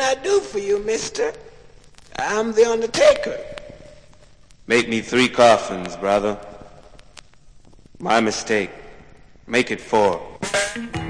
I do for you, mister? I'm the undertaker. Make me 3 coffins, brother. My mistake. Make it 4.